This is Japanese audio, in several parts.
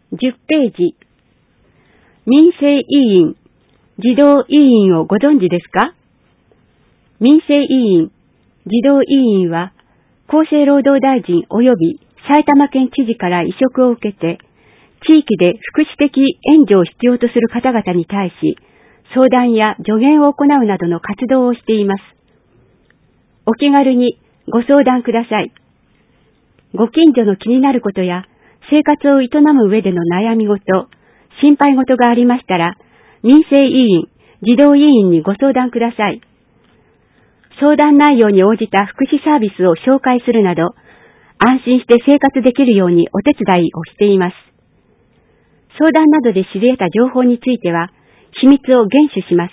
10ページ。民生委員、児童委員をご存知ですか？民生委員、児童委員は、厚生労働大臣及び埼玉県知事から委嘱を受けて、地域で福祉的援助を必要とする方々に対し、相談や助言を行うなどの活動をしています。お気軽にご相談ください。ご近所の気になることや、生活を営む上での悩み事、心配事がありましたら、民生委員、児童委員にご相談ください。相談内容に応じた福祉サービスを紹介するなど、安心して生活できるようにお手伝いをしています。相談などで知り得た情報については、秘密を厳守します。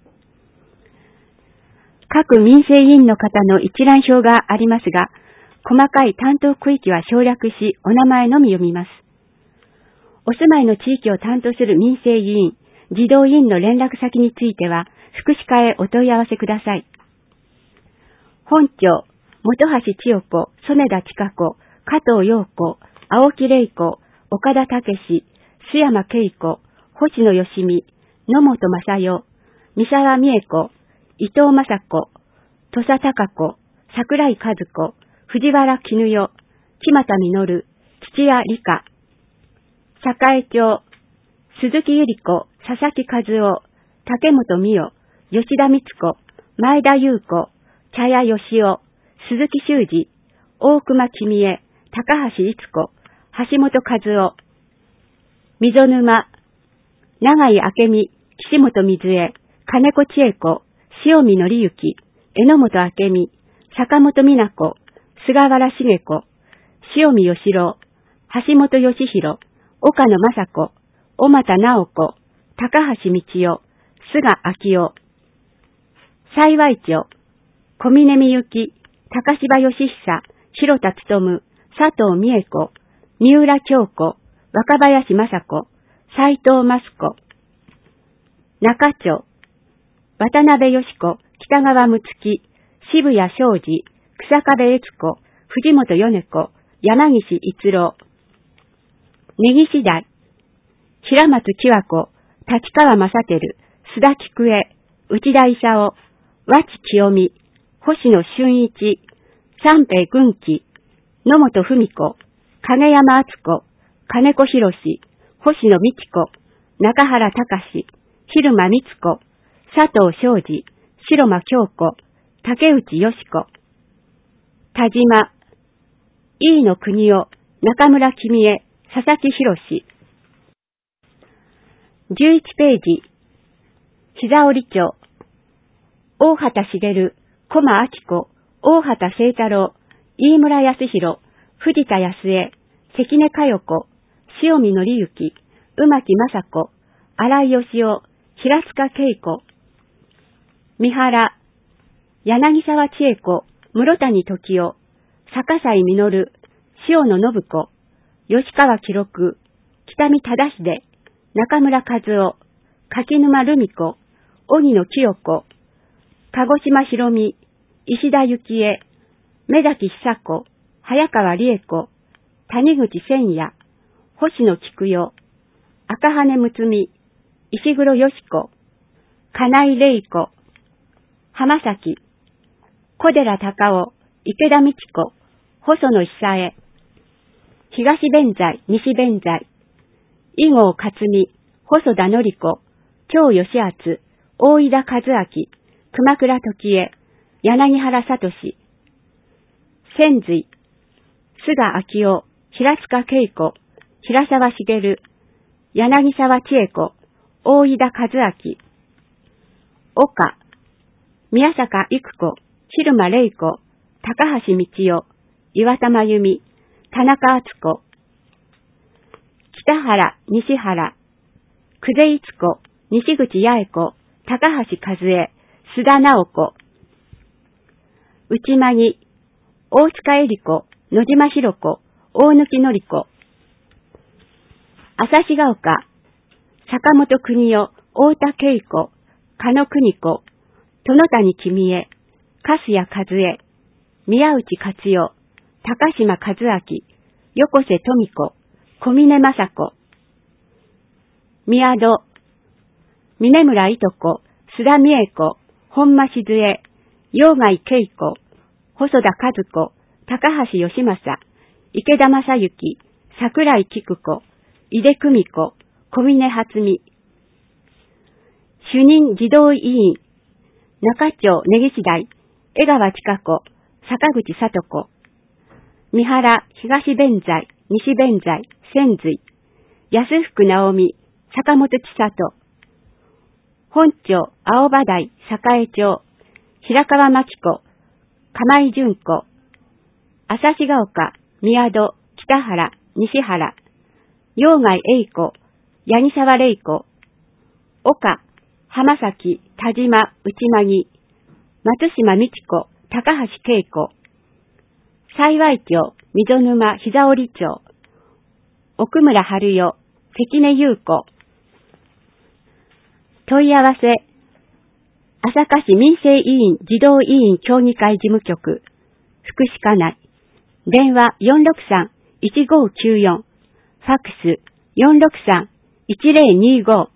各民生委員の方の一覧表がありますが、細かい担当区域は省略し、お名前のみ読みます。お住まいの地域を担当する民生委員、児童委員の連絡先については、福祉課へお問い合わせください。本庁、本橋千代子、曽根田千佳子、加藤陽子、青木玲子、岡田武史、須山恵子、星野義美、野本正代、三沢美恵子、伊藤雅子、土佐孝子、桜井和子、藤原絹代、木俣実、土屋理香、栄町、鈴木百合子、佐々木和夫、竹本美代、吉田光子、前田優子、茶屋義雄、鈴木修二、大熊君江、高橋律子、橋本和夫、溝沼、長井明美、岸本水江、金子千恵子、塩見則之、榎本明美、坂本美奈子、菅原茂子、塩見義郎、橋本義弘、岡野雅子、小俣直子、高橋道夫、菅昭夫、幸町、小峰美幸、高柴義久、広田勉、佐藤美恵子、三浦京子、若林雅子、斉藤益子、中町、渡辺義子、北川睦月、渋谷昌司、草壁悦子、藤本米子、山岸逸郎、根岸台、平松喜和子、立川正輝、須田菊江、内田勲、和知清美、星野俊一、三平軍紀、野本文子、影山敦子、金子博士、星野美智子、中原隆、蛭間光子、佐藤昌司、白間京子、竹内よし子、田島、飯野国夫、中村君江、佐々木博士。11ページ。膝折町、大畑茂、駒明子、大畑清太郎、飯村康弘、藤田康江、関根佳代子、塩見則之、宇牧雅子、新井義雄、平塚恵子、三原、柳沢千恵子、室谷時夫、坂西実、塩野信子、吉川記録、北見忠秀、中村和夫、柿沼留美子、荻野清子、鹿児島博美、石田幸恵、目崎久子、早川理恵子、谷口千也、星野菊代、赤羽睦美、石黒よし子、金井玲子、浜崎、小寺隆夫、池田美智子、細野久江、東弁財、西弁財、伊郷克美、細田典子、京義敦、大井田和明、熊倉時江、柳原聡、千髄、菅昭夫、平塚恵子、平沢茂、柳沢千恵子、大井田和明、岡、宮坂育子、蛭間玲子、高橋道夫、岩田真由美、田中敦子、北原、西原、久世逸子、西口八重子、高橋和恵、須田直子、内間に、大塚恵里子、野島博子、大貫典子、旭ヶ丘、坂本邦夫、太田恵子、加野邦子、殿谷君江、粕谷和恵、宮内勝代、高島和明、横瀬富子、小峰雅子、 宮戸、峰村いと子、須田美恵子、本間静江、陽外恵子、細田和子、高橋義正、池田正幸、桜井菊子、井出久美子、小峰初美。主任児童委員、中町根岸台、江川千佳子、坂口聡子。三原東弁財、西弁財、千髄。安福直美、坂本千里。本町青葉台、栄町、平川真紀子、釜井純子。旭ヶ丘、宮戸、北原、西原。陽外栄子、八木沢玲子。岡、浜崎、田島、内間木。松島美智子、高橋恵子。幸町、溝沼、膝折町。奥村春代、関根優子。問い合わせ、朝霞市民生委員児童委員協議会事務局、福祉課内。電話463-1594、ファックス463-1025。